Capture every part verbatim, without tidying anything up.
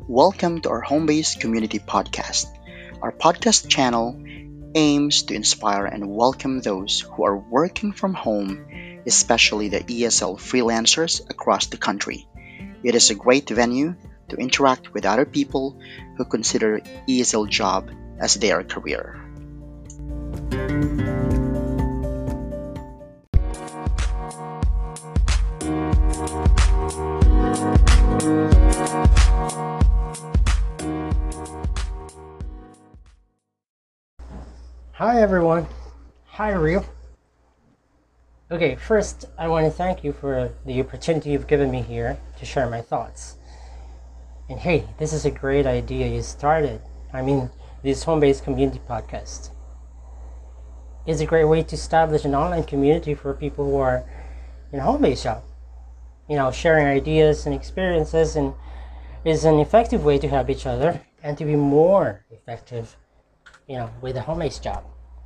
Welcome to our home based community podcast. Our podcast channel aims to inspire and welcome those who are working from home, especially the E S L freelancers across the country. It is a great venue to interact with other people who consider E S L job as their career. Hi everyone. Hi Rio. Okay, first I want to thank you for the opportunity you've given me here to share my thoughts. And hey, this is a great idea you started. I mean, this home-based community podcast. It's a great way to establish an online community for people who are in a home-based job. You know, sharing ideas and experiences and is an effective way to help each other and to be more effective, you know, with a home-based job.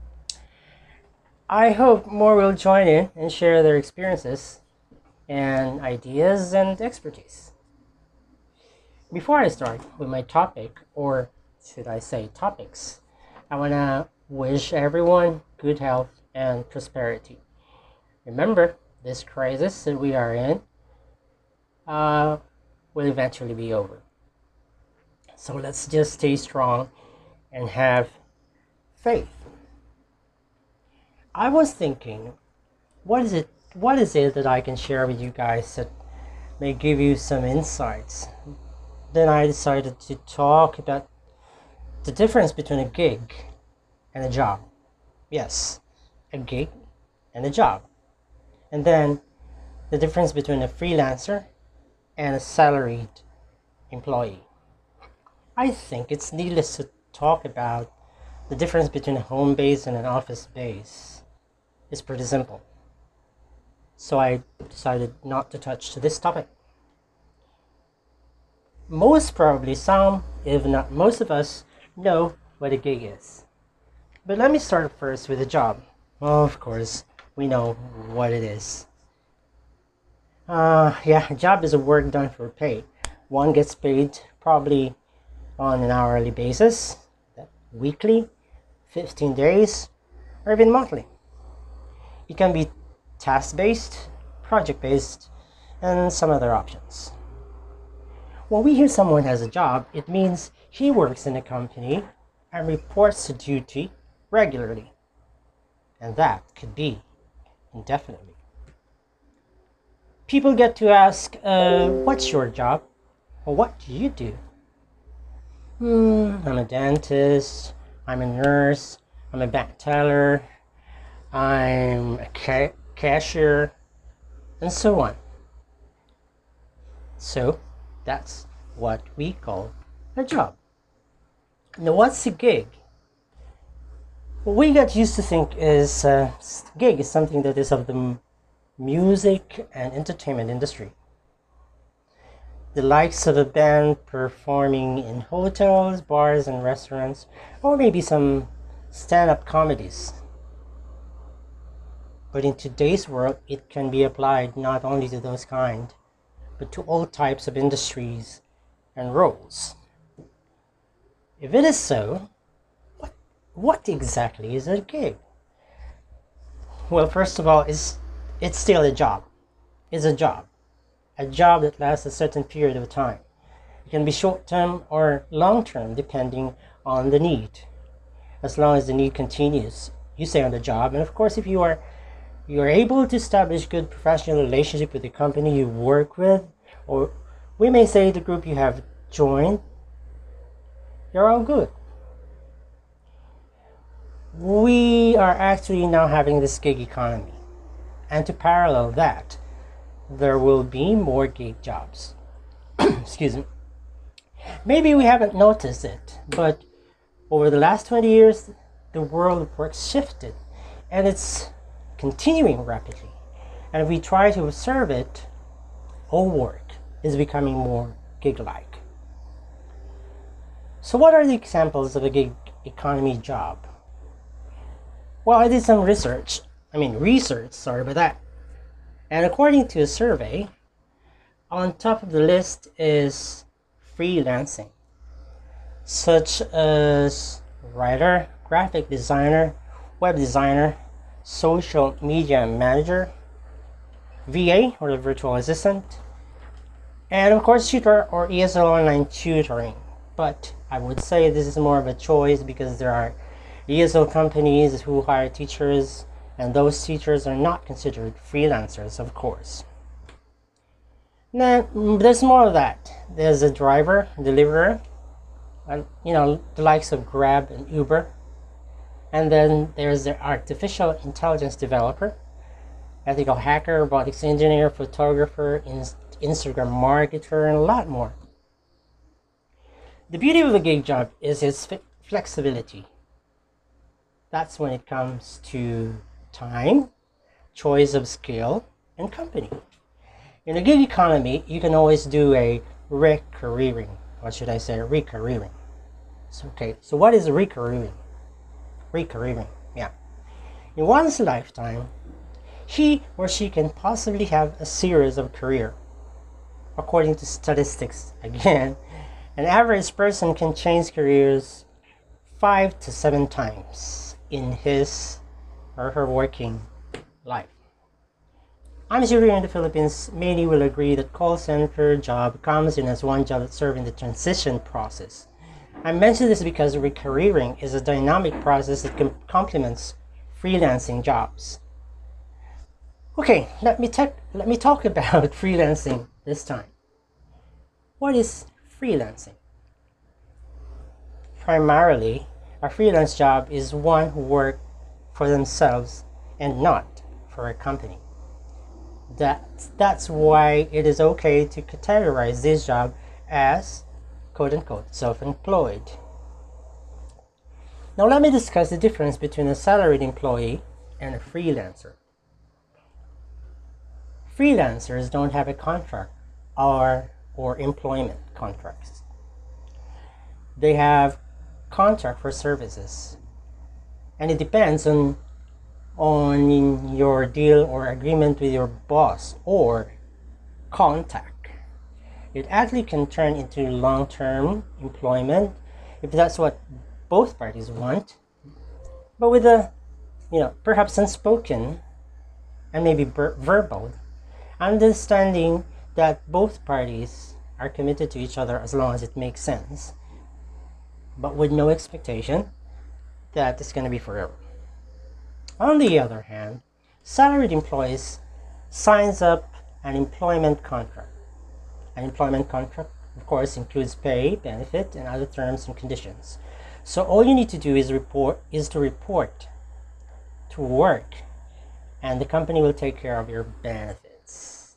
I hope more will join in and share their experiences and ideas and expertise. Before I start with my topic, or should I say topics, I want to wish everyone good health and prosperity. Remember, this crisis that we are in uh, will eventually be over. So let's just stay strong and have faith. I was thinking, what is it what is it that I can share with you guys that may give you some insights? Then I decided to talk about the difference between a gig and a job. Yes, a gig and a job. And then the difference between a freelancer and a salaried employee. I think it's needless to talk about the difference between a home base and an office base. It's pretty simple. So I decided not to touch this topic. Most probably some, if not most of us, know what a gig is. But let me start first with a job. Well, of course, we know what it is. Uh, yeah, a job is a work done for pay. One gets paid probably on an hourly basis, weekly, fifteen days, or even monthly. It can be task-based, project-based, and some other options. When we hear someone has a job, it means he works in a company and reports to duty regularly. And that could be indefinitely. People get to ask, uh, what's your job? Or what do you do? Hmm, I'm a dentist, I'm a nurse, I'm a bank teller, I'm a ca- cashier, and so on. So, that's what we call a job. Now, what's a gig? What we got used to think is uh, gig is something that is of the m- music and entertainment industry. The likes of a band performing in hotels, bars, and restaurants, or maybe some stand-up comedies. But in today's world, it can be applied not only to those kind, but to all types of industries and roles. If it is so, what, what exactly is a gig? Well, first of all, it's, it's still a job. It's a job. A job that lasts a certain period of time. It can be short-term or long-term, depending on the need. As long as the need continues, you stay on the job. And of course, if you are you are able to establish good professional relationship with the company you work with, or we may say the group you have joined, you're all good. We are actually now having this gig economy. And to parallel that, there will be more gig jobs. Excuse me. Maybe we haven't noticed it, but over the last twenty years, the world of work shifted, and it's continuing rapidly. And if we try to observe it, all work is becoming more gig-like. So what are the examples of a gig economy job? Well, I did some research. I mean, research, sorry about that. And according to a survey, on top of the list is freelancing, such as writer, graphic designer, web designer, social media manager, V A or the virtual assistant, and of course tutor or E S L online tutoring. But I would say this is more of a choice because there are E S L companies who hire teachers, and those teachers are not considered freelancers, of course. Now, there's more of that. There's a driver, deliverer, uh, you know, the likes of Grab and Uber. And then there's the artificial intelligence developer, ethical hacker, robotics engineer, photographer, in- Instagram marketer, and a lot more. The beauty of a gig job is its f- flexibility. That's when it comes to time, choice of skill, and company. In a gig economy, you can always do a recareering. Or should I say recareering? So, okay, so what is recareering? Recareering, yeah. In one's lifetime, he or she can possibly have a series of career. According to statistics, again, an average person can change careers five to seven times in his or her working life. I'm sure here in the Philippines, many will agree that call center job comes in as one job that serves in the transition process. I mention this because recareering is a dynamic process that com- complements freelancing jobs. Okay, let me, te- let me talk about freelancing this time. What is freelancing? Primarily, a freelance job is one who works for themselves and not for a company. That, that's why it is okay to categorize this job as quote-unquote self-employed. Now let me discuss the difference between a salaried employee and a freelancer. Freelancers don't have a contract or, or employment contracts. They have contract for services, and it depends on on your deal or agreement with your boss or contact. It actually can turn into long-term employment if that's what both parties want, but with a, you know, perhaps unspoken and maybe ber- verbal understanding that both parties are committed to each other as long as it makes sense, but with no expectation that it's going to be forever. On the other hand, salaried employees signs up an employment contract. An employment contract, of course, includes pay, benefit, and other terms and conditions. So all you need to do is report is to report to work, and the company will take care of your benefits.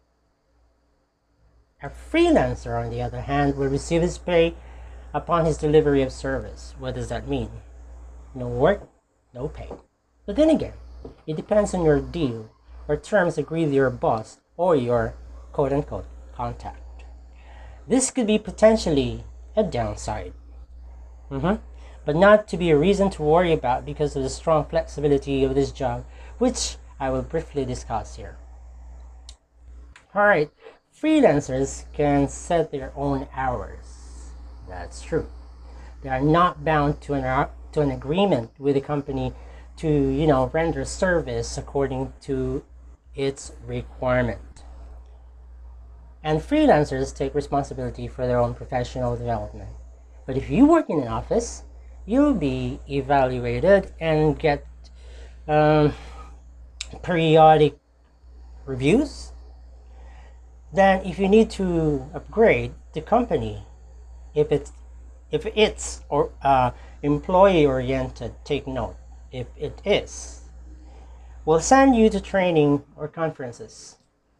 A freelancer, on the other hand, will receive his pay upon his delivery of service. What does that mean? No work, no pay. But then again, it depends on your deal or terms agreed with your boss or your quote-unquote contact. This could be potentially a downside, mm-hmm. but not to be a reason to worry about because of the strong flexibility of this job, which I will briefly discuss here. Alright, freelancers can set their own hours. That's true. They are not bound to an, to an agreement with the company to, you know, render service according to its requirement. And freelancers take responsibility for their own professional development. But if you work in an office, you'll be evaluated and get um, periodic reviews. Then if you need to upgrade the company, if it's if it's or uh, employee oriented, take note. If it is, we'll send you to training or conferences.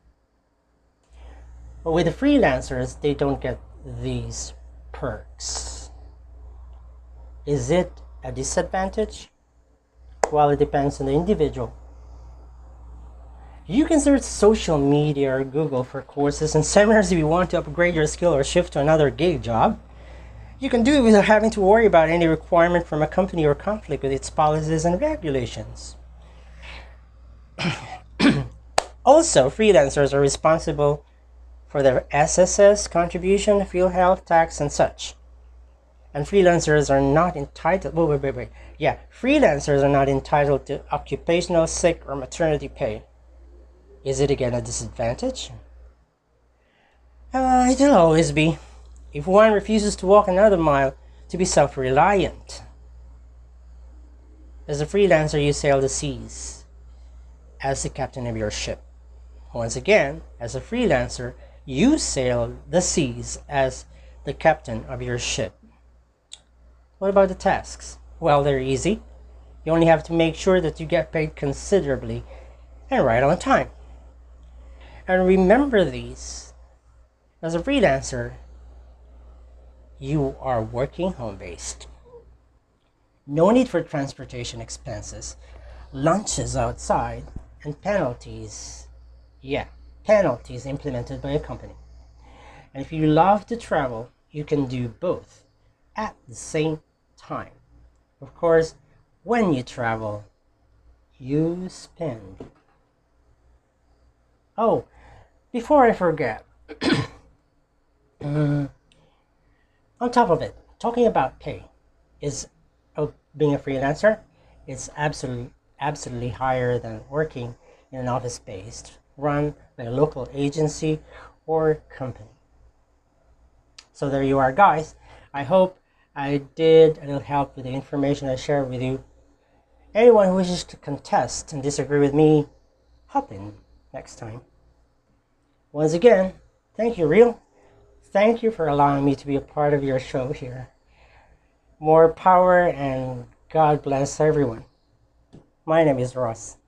But with the freelancers, they don't get these perks. Is it a disadvantage? Well, it depends on the individual. You can search social media or Google for courses and seminars if you want to upgrade your skill or shift to another gig job. You can do it without having to worry about any requirement from a company or conflict with its policies and regulations. Also, freelancers are responsible for their S S S contribution, field health tax, and such. And freelancers are not entitled, wait, wait, wait, wait. Yeah, freelancers are not entitled to occupational sick or maternity pay. Is it again a disadvantage? Uh, it'll always be. If one refuses to walk another mile to be self-reliant. As a freelancer, you sail the seas as the captain of your ship. Once again, as a freelancer, you sail the seas as the captain of your ship. What about the tasks? Well, they're easy. You only have to make sure that you get paid considerably and right on time. And remember these. As a freelancer, you are working home-based. No need for transportation expenses, lunches outside, and penalties. Yeah, penalties implemented by a company. And if you love to travel, you can do both at the same time. Of course, when you travel, you spend. Oh, before I forget, um, on top of it, talking about pay is oh, being a freelancer, it's absolutely absolutely higher than working in an office based run by a local agency or company. So there you are, guys. I hope I did a little help with the information I shared with you. Anyone who wishes to contest and disagree with me, hop in next time. Once again, thank you, Real. Thank you for allowing me to be a part of your show here. More power and God bless everyone. My name is Ross.